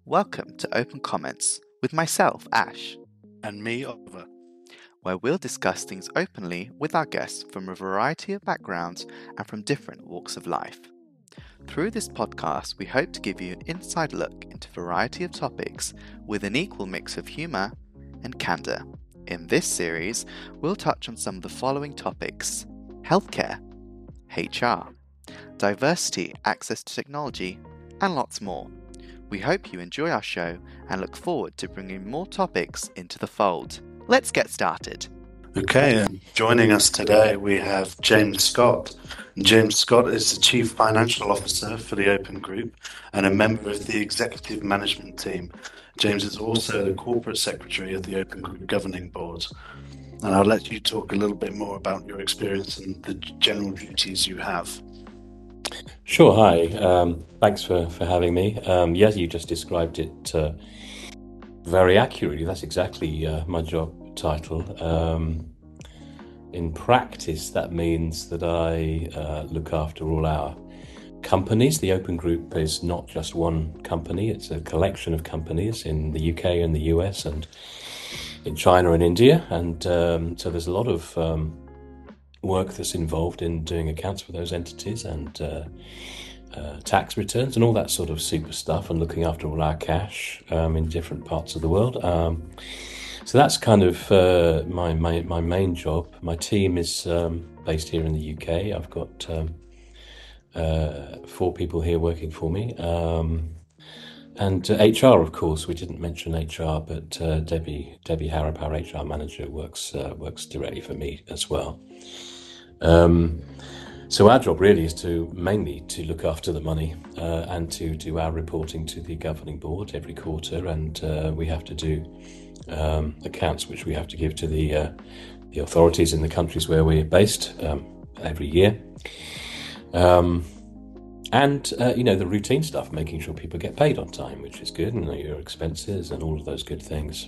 Welcome to Open Comments with myself, Ash, and me, Oliver, where we'll discuss things openly with our guests from a variety of backgrounds and from different walks of life. Through this podcast, we hope to give you an inside look into a variety of topics with an equal mix of humour and candour. In this series, we'll touch on some of the following topics: healthcare, HR, diversity, access to technology, and lots more. We hope you enjoy our show and look forward to bringing more topics into the fold. Let's get started. Okay, and joining us today we have James Scott. James Scott is the Chief Financial Officer for the Open Group and a member of the Executive Management Team. James is also the Corporate Secretary of the Open Group Governing Board. And I'll let you talk a little bit more about your experience and the general duties you have. Sure, hi. Thanks for having me. Yes, you just described it very accurately. That's exactly my job title. In practice, that means that I look after all our companies. The Open Group is not just one company, it's a collection of companies in the UK and the US and in China and India. And so there's a lot of work that's involved in doing accounts for those entities and tax returns and all that sort of super stuff, and looking after all our cash in different parts of the world. So that's kind of my main job. My team is based here in the UK. I've got 4 people here working for me. And HR, of course, we didn't mention HR, but Debbie Harrop, our HR manager, works directly for me as well. So our job really is mainly to look after the money and to do our reporting to the governing board every quarter, and we have to do accounts which we have to give to the authorities in the countries where we're based every year. And the routine stuff, making sure people get paid on time, which is good, and your expenses and all of those good things.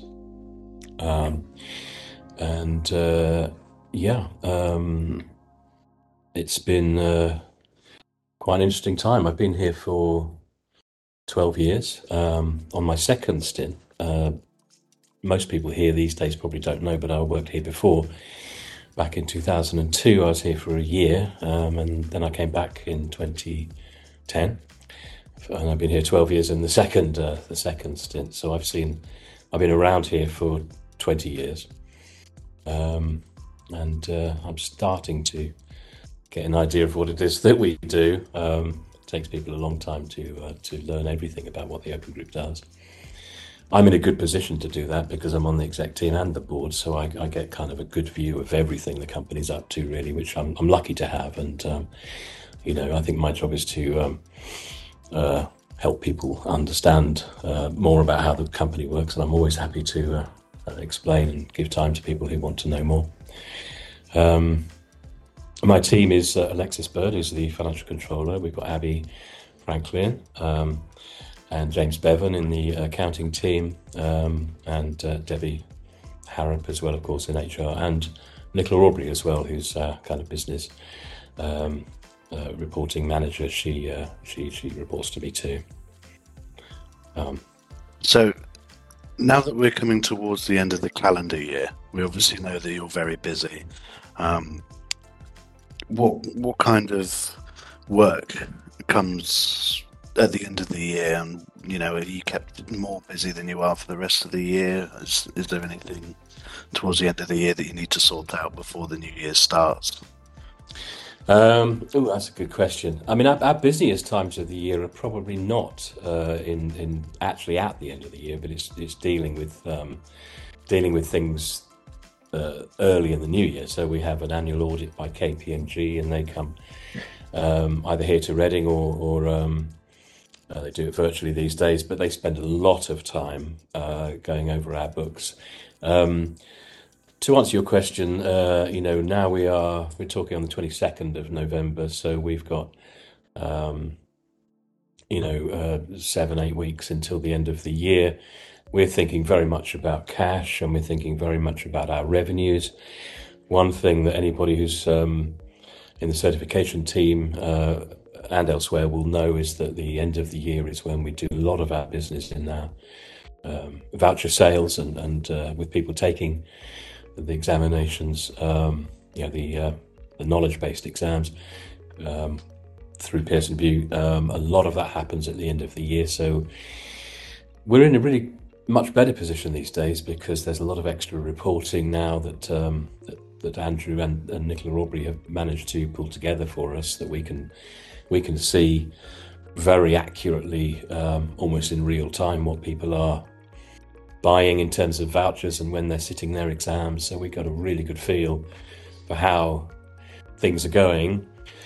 It's been quite an interesting time. I've been here for 12 years. On my second stint, most people here these days probably don't know, but I worked here before. Back in 2002, I was here for a year, and then I came back in 2010, and I've been here 12 years in the second stint. So I've been around here for 20 years, and I'm starting to get an idea of what it is that we do. It takes people a long time to learn everything about what the Open Group does. I'm in a good position to do that because I'm on the exec team and the board, so I get kind of a good view of everything the company's up to, really, which I'm lucky to have. And I think my job is to help people understand more about how the company works, and I'm always happy to explain and give time to people who want to know more. My team is Alexis Bird, who's the financial controller. We've got Abby Franklin and James Bevan in the accounting team, and Debbie Harrop as well, of course, in HR, and Nicola Aubrey as well, who's kind of business reporting manager. She reports to me too. So now that we're coming towards the end of the calendar year, we obviously know that you're very busy. What kind of work comes at the end of the year, and are you kept more busy than you are for the rest of the year? Is there anything towards the end of the year that you need to sort out before the new year starts? That's a good question. I mean, our busiest times of the year are probably not in actually at the end of the year, but it's dealing with things early in the new year. So we have an annual audit by KPMG, and they come either here to Reading or they do it virtually these days, but they spend a lot of time going over our books. To answer your question, now we're talking on the 22nd of November, so we've got 7-8 weeks until the end of the year. We're thinking very much about cash, and we're thinking very much about our revenues. One thing that anybody who's in the certification team and elsewhere will know is that the end of the year is when we do a lot of our business in our voucher sales and with people taking the examinations, the knowledge-based exams through Pearson VUE. A lot of that happens at the end of the year, so we're in a really much better position these days because there's a lot of extra reporting now that Andrew and Nicola Aubrey have managed to pull together for us, that we can see very accurately, almost in real time, what people are buying in terms of vouchers and when they're sitting their exams. So we got a really good feel for how things are going.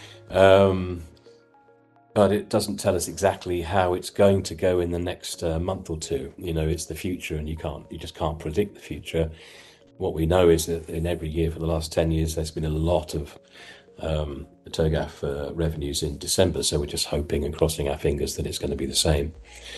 But it doesn't tell us exactly how it's going to go in the next month or two. It's the future, and you just can't predict the future. What we know is that in every year for the last 10 years, there's been a lot of TOGAF revenues in December. So we're just hoping and crossing our fingers that it's going to be the same.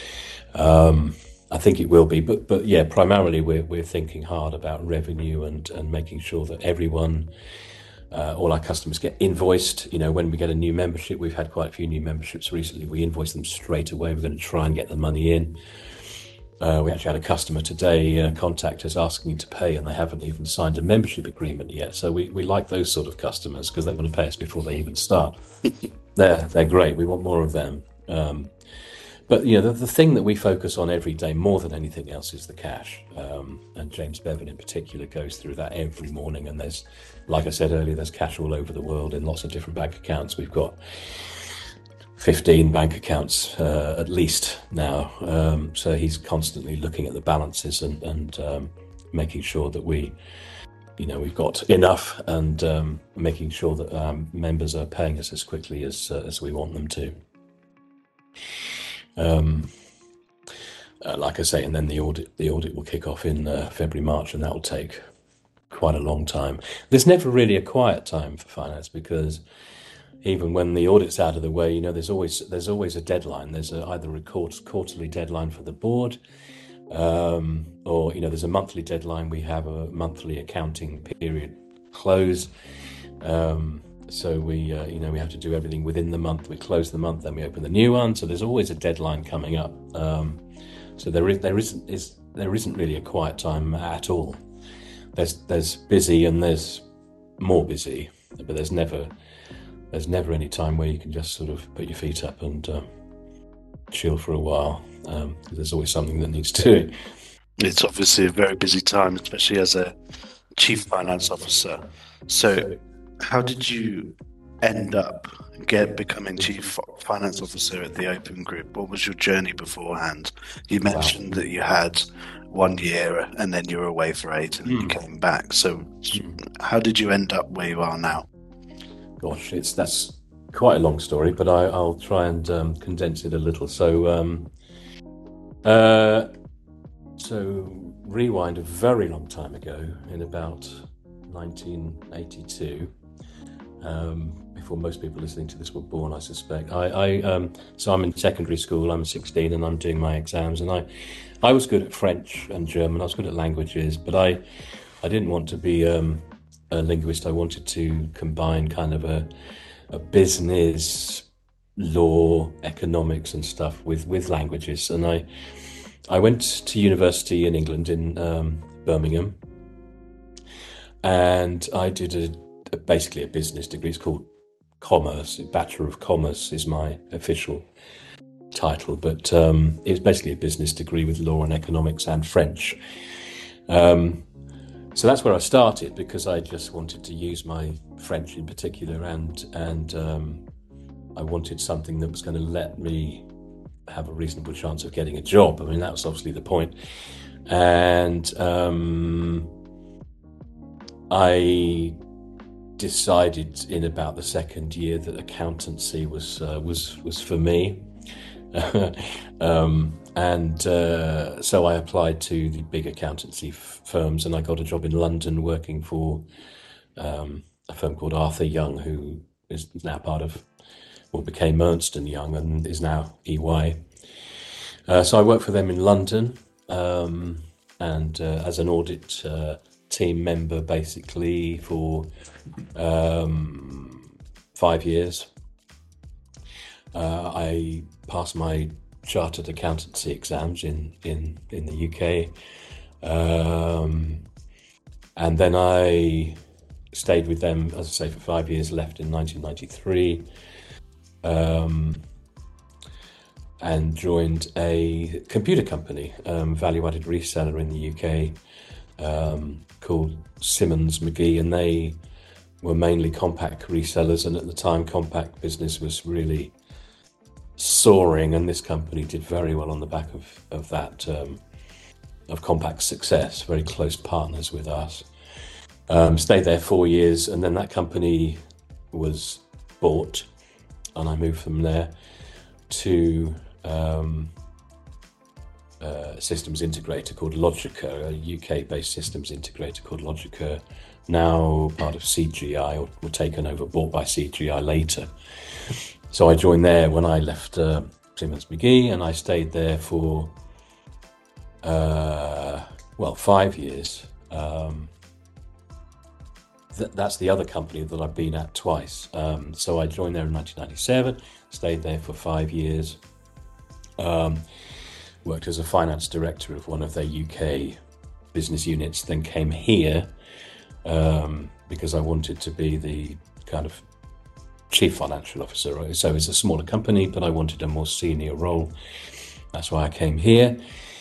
I think it will be, but yeah, primarily we're thinking hard about revenue and making sure that everyone, all our customers get invoiced. When we get a new membership, we've had quite a few new memberships recently, we invoice them straight away. We're going to try and get the money in. We actually had a customer today contact us asking to pay, and they haven't even signed a membership agreement yet. So we like those sort of customers because they want to pay us before they even start. They're great. We want more of them. But the thing that we focus on every day more than anything else is the cash. And James Bevan in particular goes through that every morning. And there's, like I said earlier, there's cash all over the world in lots of different bank accounts. We've got 15 bank accounts at least now. So he's constantly looking at the balances and making sure that we've got enough, and making sure that our members are paying us as quickly as we want them to. Like I say, and then the audit will kick off in February, March, and that will take quite a long time. There's never really a quiet time for finance, because even when the audit's out of the way, there's always a deadline. There's either a quarterly deadline for the board, or there's a monthly deadline. We have a monthly accounting period close. So we have to do everything within the month. We close the month, then we open the new one. So there's always a deadline coming up. So there isn't really a quiet time at all. There's busy and there's more busy, but there's never any time where you can just sort of put your feet up and chill for a while. There's always something that needs doing. It's obviously a very busy time, especially as a chief finance officer. So how did you end up becoming chief finance officer at the Open Group? What was your journey beforehand? You mentioned that you had 1 year and then you were away for 8 and then you came back. So how did you end up where you are now? Gosh, that's quite a long story, but I'll try and condense it a little. So rewind a very long time ago, in about 1982. Before most people listening to this were born, I suspect. So I'm in secondary school. I'm 16 and I'm doing my exams, and I was good at French and German. I was good at languages, but I didn't want to be a linguist. I wanted to combine kind of a business, law, economics and stuff with languages. And I went to university in England, in Birmingham, and I did basically a business degree. It's called Commerce. Bachelor of Commerce is my official title, but it was basically a business degree with law and economics and French. So that's where I started, because I just wanted to use my French in particular, and I wanted something that was going to let me have a reasonable chance of getting a job. I mean, that was obviously the point. And I decided in about the second year that accountancy was for me. So I applied to the big accountancy firms, and I got a job in London working for a firm called Arthur Young, who is now part of what became Ernst & Young and is now EY. So I worked for them in London, and as an audit team member, basically, for 5 years. I passed my chartered accountancy exams in the UK. And then I stayed with them, as I say, for 5 years, left in 1993, and joined a computer company, value-added reseller in the UK, called Simmons McGee, and they were mainly compact resellers, and at the time compact business was really soaring, and this company did very well on the back of that, of compact success, very close partners with us. Stayed there 4 years, and then that company was bought, and I moved from there to a systems integrator called Logica, a UK-based systems integrator called Logica, now part of CGI, or taken over, bought by CGI later. So I joined there when I left Simmons McGee, and I stayed there for 5 years. That's the other company that I've been at twice. So I joined there in 1997, stayed there for 5 years, worked as a finance director of one of their UK business units, then came here because I wanted to be the kind of chief financial officer. So it's a smaller company, but I wanted a more senior role. That's why I came here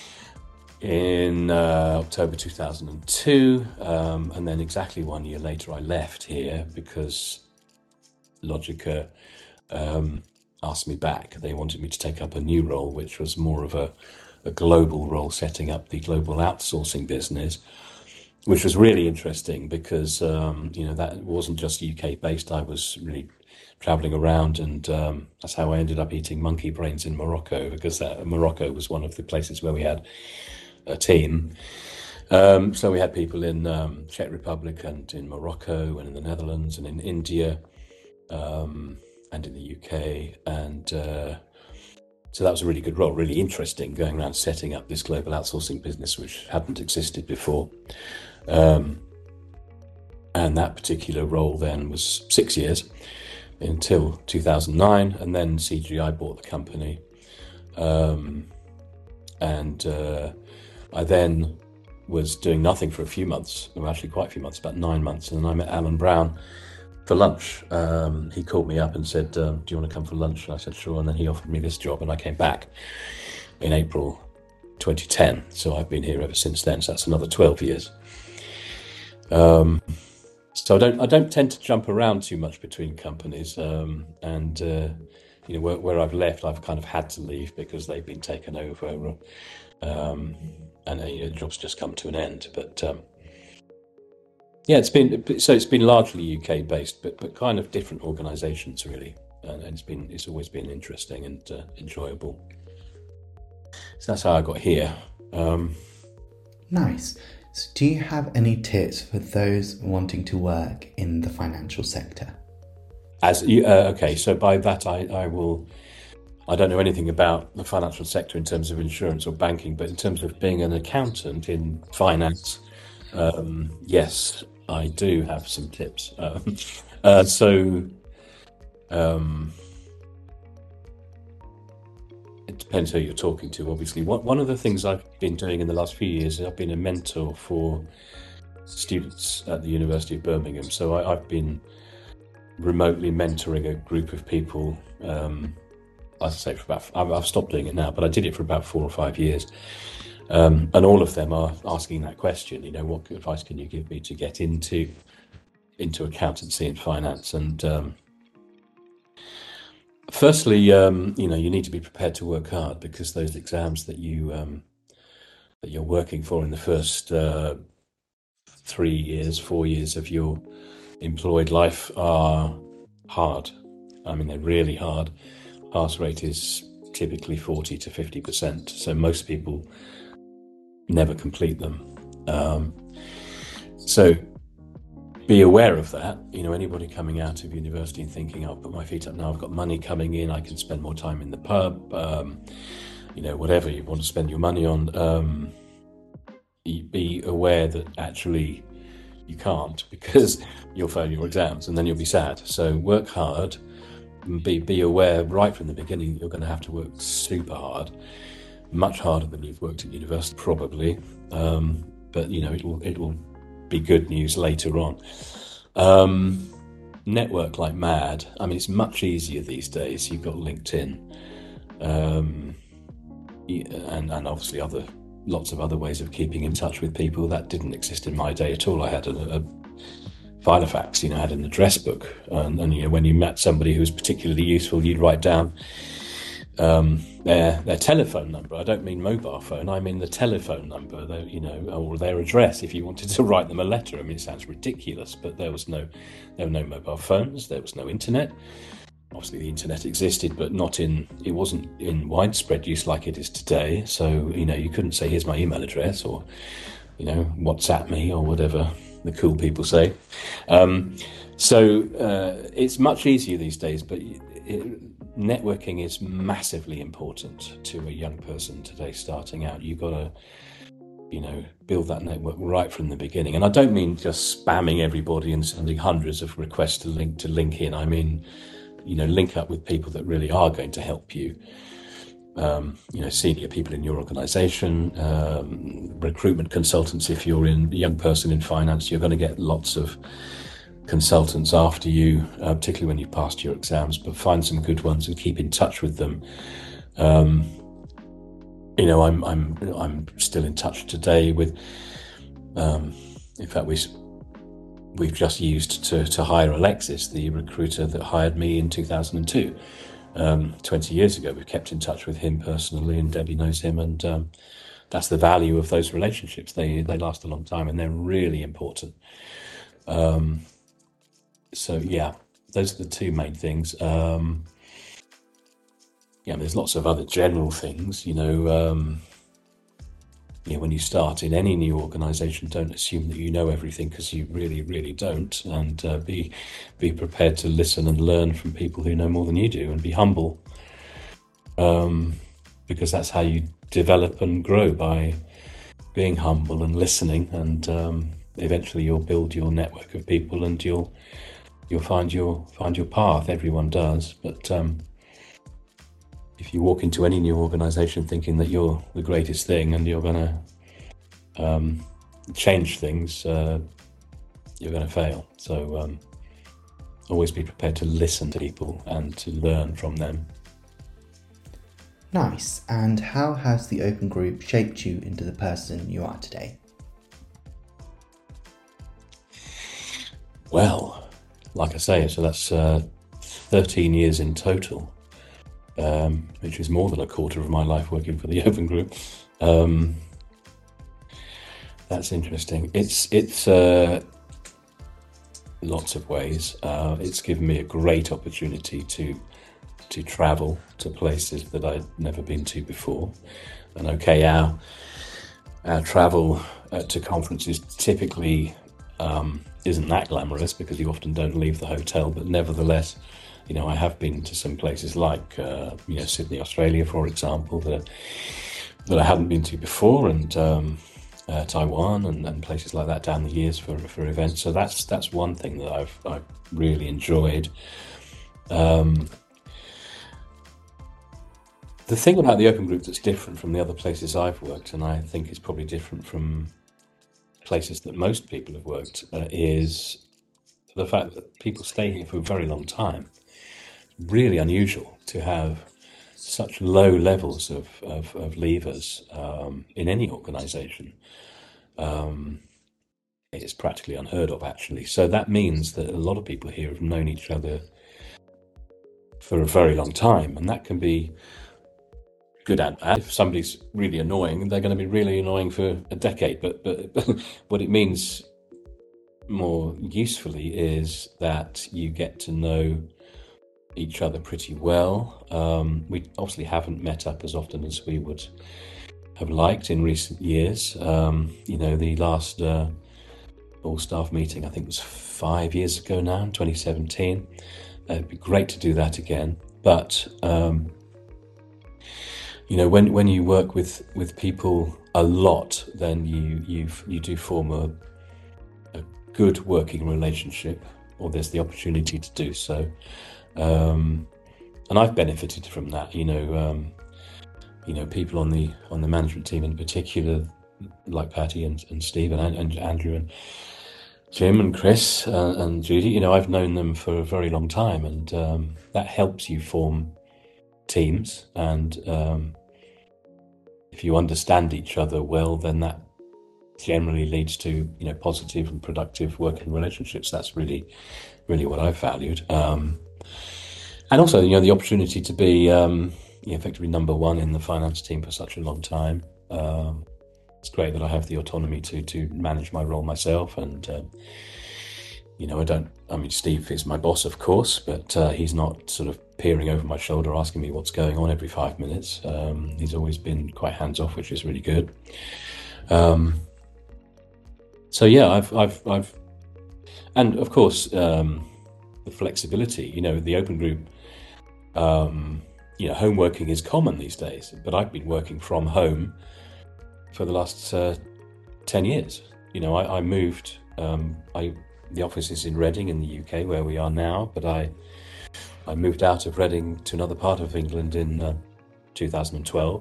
in October 2002, and then exactly 1 year later I left here because Logica asked me back. They wanted me to take up a new role, which was more of a global role, setting up the global outsourcing business, which was really interesting because that wasn't just UK based. I was really traveling around, and that's how I ended up eating monkey brains in Morocco, because Morocco was one of the places where we had a team. So we had people in Czech Republic and in Morocco and in the Netherlands and in India and in the UK, and so that was a really good role, really interesting, going around setting up this global outsourcing business which hadn't existed before. And that particular role then was 6 years until 2009, and then CGI bought the company, and I then was doing nothing for a few months, well, actually quite a few months, about 9 months, and then I met Alan Brown for lunch. He called me up and said, do you want to come for lunch? And I said, sure, and then he offered me this job, and I came back in April 2010, so I've been here ever since then, so that's another 12 years. So I don't tend to jump around too much between companies, and where I've left, I've kind of had to leave because they've been taken over, and the job's just come to an end. But it's been largely UK based, but kind of different organisations really, and it's always been interesting and enjoyable. So that's how I got here. Nice. So do you have any tips for those wanting to work in the financial sector? Okay, so by that I don't know anything about the financial sector in terms of insurance or banking, but in terms of being an accountant in finance, yes, I do have some tips. It depends who you're talking to, obviously. One of the things I've been doing in the last few years is I've been a mentor for students at the University of Birmingham. So I've been remotely mentoring a group of people, I'd say I've stopped doing it now, but I did it for about 4 or 5 years. And all of them are asking that question, what advice can you give me to get into accountancy and finance? And firstly, you need to be prepared to work hard, because those exams that you're working for in the first 3 years, 4 years of your employed life are hard. I mean, they're really hard. Pass rate is typically 40 to 50%, so most people never complete them. So be aware of that. Anybody coming out of university and thinking, I'll put my feet up now, I've got money coming in, I can spend more time in the pub, whatever you want to spend your money on, be aware that actually you can't, because you'll fail your exams and then you'll be sad. So work hard, be aware right from the beginning that you're going to have to work super hard, much harder than you've worked at university probably, but it'll be good news later on. Network like mad. I mean, it's much easier these days. You've got LinkedIn, and obviously lots of other ways of keeping in touch with people. That didn't exist in my day at all. I had a Filofax, I had an address book, and when you met somebody who was particularly useful, you'd write down their telephone number. I don't mean mobile phone, I mean the telephone number, or their address if you wanted to write them a letter. I mean, it sounds ridiculous, but there were no mobile phones, there was no internet. Obviously the internet existed, but it wasn't in widespread use like it is today. So, you couldn't say, here's my email address, or, WhatsApp me, or whatever the cool people say. So it's much easier these days, but networking is massively important to a young person today starting out. You've got to, build that network right from the beginning. And I don't mean just spamming everybody and sending hundreds of requests to link in. I mean, link up with people that really are going to help you. Senior people in your organization, recruitment consultants. If you're a young person in finance, you're going to get lots of consultants after you, particularly when you've passed your exams, but find some good ones and keep in touch with them. I'm still in touch today with, in fact, we've just used to hire Alexis, the recruiter that hired me in 2002. 20 years ago. We've kept in touch with him personally, and Debbie knows him, and that's the value of those relationships. They last a long time, and they're really important. So yeah, those are the two main things. There's lots of other general things, when you start in any new organization, don't assume that you know everything, because you really, really don't. And be prepared to listen and learn from people who know more than you do, and be humble, because that's how you develop and grow, by being humble and listening. And eventually you'll build your network of people, and you'll find your path. Everyone does. But if you walk into any new organization thinking that you're the greatest thing and you're going to change things, you're going to fail. So always be prepared to listen to people and to learn from them. Nice. And how has the Open Group shaped you into the person you are today? Well, like I say, so that's 13 years in total. Which is more than a quarter of my life working for the Open Group. That's interesting. It's lots of ways. It's given me a great opportunity to travel to places that I'd never been to before. And okay, our travel to conferences typically isn't that glamorous, because you often don't leave the hotel, but nevertheless, I have been to some places like, Sydney, Australia, for example, that I hadn't been to before, and Taiwan and places like that down the years for events. So that's one thing that I've really enjoyed. The thing about the Open Group that's different from the other places I've worked, and I think is probably different from places that most people have worked, is the fact that people stay here for a very long time. Really unusual to have such low levels of leavers in any organisation. It's practically unheard of, actually. So that means that a lot of people here have known each other for a very long time, and that can be good and bad. If somebody's really annoying, they're going to be really annoying for a decade. But what it means more usefully is that you get to know each other pretty well. We obviously haven't met up as often as we would have liked in recent years. The last all-staff meeting, I think, was 5 years ago now, in 2017. It'd be great to do that again. But when you work with people a lot, then you do form a good working relationship, or there's the opportunity to do so. and I've benefited from that. People on the management team in particular, like Patty and Steve and Andrew and Jim and Chris and Judy. I've known them for a very long time, and that helps you form teams. And if you understand each other well, then that generally leads to positive and productive working relationships. That's really, really what I've valued. And also, the opportunity to be effectively number one in the finance team for such a long time. It's great that I have the autonomy to manage my role myself, and Steve is my boss, of course, but he's not sort of peering over my shoulder asking me what's going on every 5 minutes. He's always been quite hands-off, which is really good. So yeah, I've and of course the flexibility. The Open Group. Home working is common these days, but I've been working from home for the last 10 years. I moved. The office is in Reading in the UK, where we are now, but I moved out of Reading to another part of England in 2012.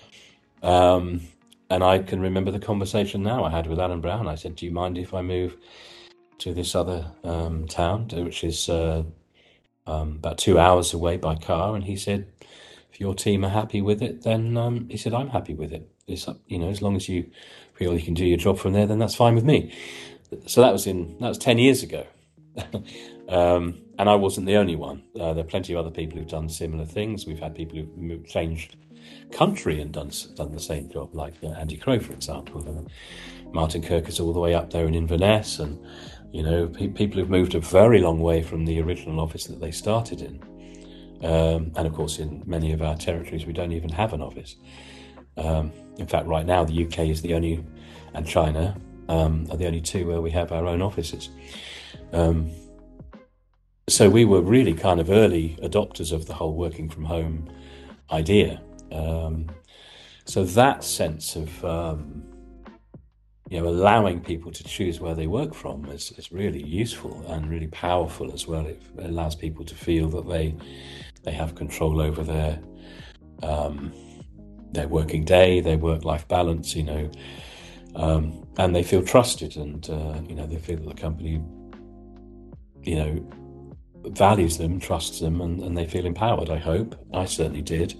And I can remember the conversation now I had with Alan Brown. I said, do you mind if I move to this other town, which is about 2 hours away by car? And he said, if your team are happy with it, then he said, I'm happy with it. It's up, as long as you feel you can do your job from there, then that's fine with me. So that was 10 years ago. And I wasn't the only one. There are plenty of other people who've done similar things. We've had people who've changed country and done the same job, like Andy Crow, for example. Martin Kirk is all the way up there in Inverness, and people who've moved a very long way from the original office that they started in. And of course, in many of our territories, we don't even have an office. In fact, right now, the UK is the only, and China are the only two where we have our own offices. So we were really kind of early adopters of the whole working from home idea. So that sense of allowing people to choose where they work from is really useful and really powerful as well. It allows people to feel that they have control over their working day, their work-life balance, and they feel trusted, and they feel that the company values them, trusts them, and they feel empowered. I hope. I certainly did.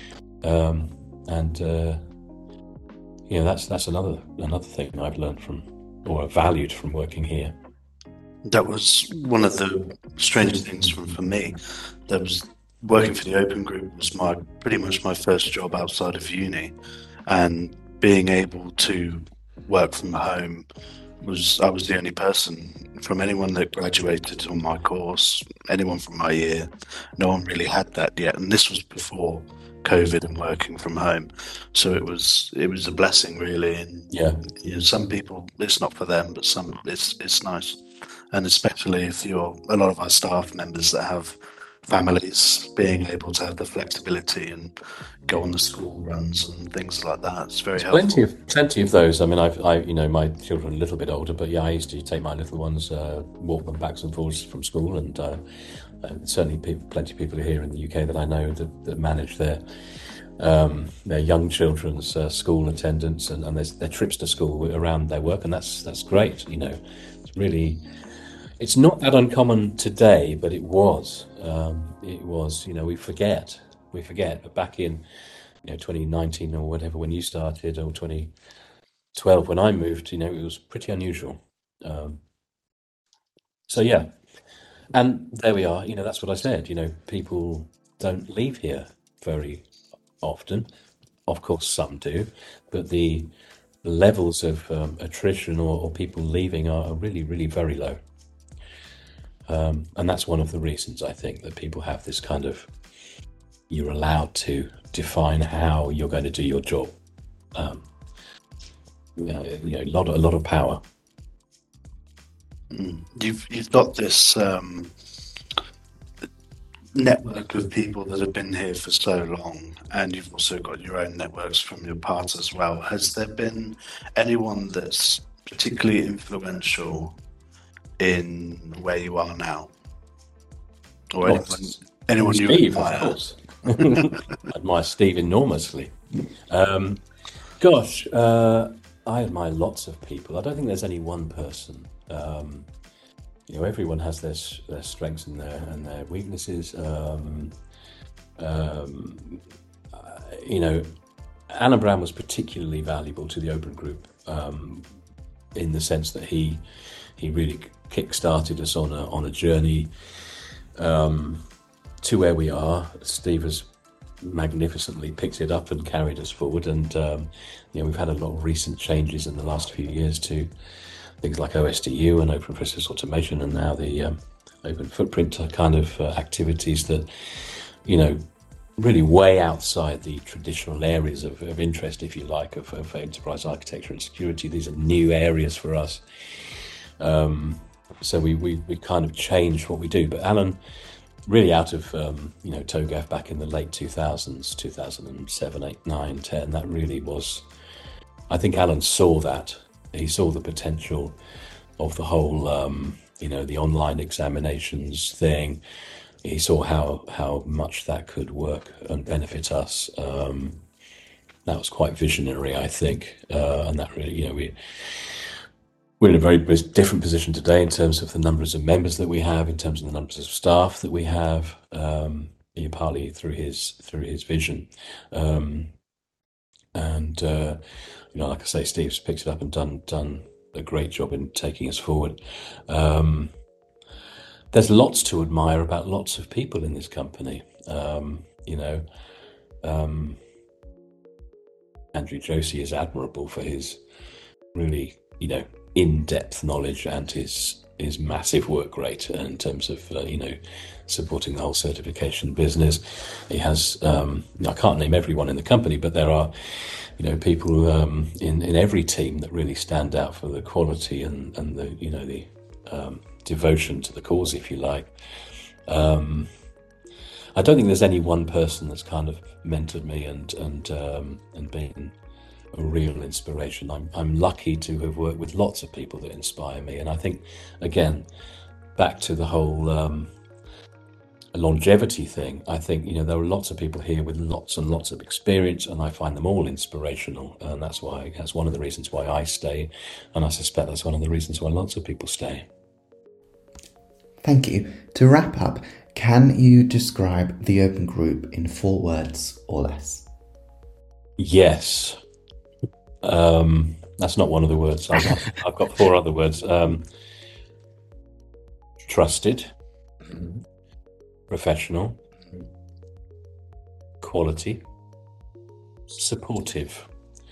That's another thing I've learned from, or valued from, working here. That was one of the strangest things for me. That was working for the Open Group was pretty much my first job outside of uni, and being able to work from home I was the only person from anyone that graduated on my course, anyone from my year. No one really had that yet, and this was before COVID and working from home. So it was a blessing, really. And some people it's not for them, but some it's nice, and especially if you're a lot of our staff members that have families, being able to have the flexibility and go on the school runs and things like that. It's very helpful. Plenty of those. I mean, my children are a little bit older, but yeah, I used to take my little ones, walk them backs and forwards from school, and certainly plenty of people here in the UK that I know that manage their young children's school attendance and their trips to school around their work, and that's great. It's really. It's not that uncommon today, but it was. We forget. But back in 2019 or whatever, when you started, or 2012 when I moved, it was pretty unusual. So yeah, and there we are. That's what I said. People don't leave here very often. Of course, some do, but the levels of attrition or people leaving are really, really very low. And that's one of the reasons I think that people have this kind of, you're allowed to define how you're going to do your job. A lot of power. You've got this network of people that have been here for so long, and you've also got your own networks from your past as well. Has there been anyone that's particularly influential in where you are now, or anyone Anyone you Steve, of admire? course. I admire Steve enormously. Gosh, I admire lots of people. I don't think there's any one person. Everyone has their strengths and their weaknesses. Alan Brown was particularly valuable to the Open Group in the sense that he really kick-started us on a journey to where we are. Steve has magnificently picked it up and carried us forward, and we've had a lot of recent changes in the last few years to things like OSDU and Open Process Automation, and now the Open Footprint kind of activities that really way outside the traditional areas of interest, if you like, of enterprise architecture and security. These are new areas for us. So we kind of changed what we do. But Alan, really out of TOGAF back in the late 2000s, 2007, 8, 9, 10, that really was, I think Alan saw that. He saw the potential of the whole, the online examinations thing. He saw how much that could work and benefit us. That was quite visionary, I think, and that really, we're in a very different position today in terms of the numbers of members that we have, in terms of the numbers of staff that we have, partly through his vision, like I say, Steve's picked it up and done a great job in taking us forward. There's lots to admire about lots of people in this company. Andrew Josie is admirable for his really, in-depth knowledge and his massive work rate in terms of, supporting the whole certification business. He has, I can't name everyone in the company, but there are, people in every team that really stand out for the quality and the devotion to the cause, if you like. I don't think there's any one person that's kind of mentored me and been a real inspiration. I'm lucky to have worked with lots of people that inspire me, and I think, again, back to the whole longevity thing, I think there are lots of people here with lots and lots of experience, and I find them all inspirational, and that's one of the reasons why I stay, and I suspect that's one of the reasons why lots of people stay. Thank you. To wrap up, can you describe the Open Group in 4 words or less? Yes. That's not one of the words. I've got 4 other words. Trusted, professional, quality, supportive.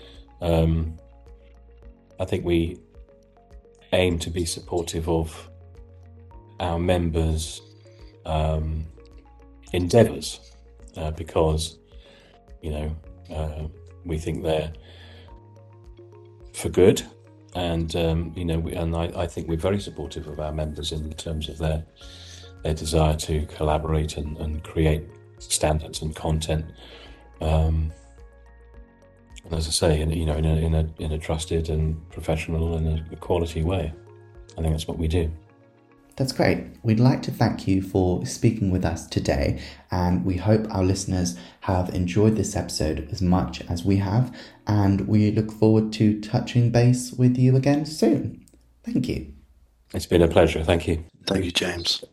I think we aim to be supportive of our members' endeavours because we think they're for good, and I think we're very supportive of our members in terms of their desire to collaborate and create standards and content. And as I say, in a trusted and professional and a quality way. I think that's what we do. That's great. We'd like to thank you for speaking with us today, and we hope our listeners have enjoyed this episode as much as we have, and we look forward to touching base with you again soon. Thank you. It's been a pleasure. Thank you. Thank you, James.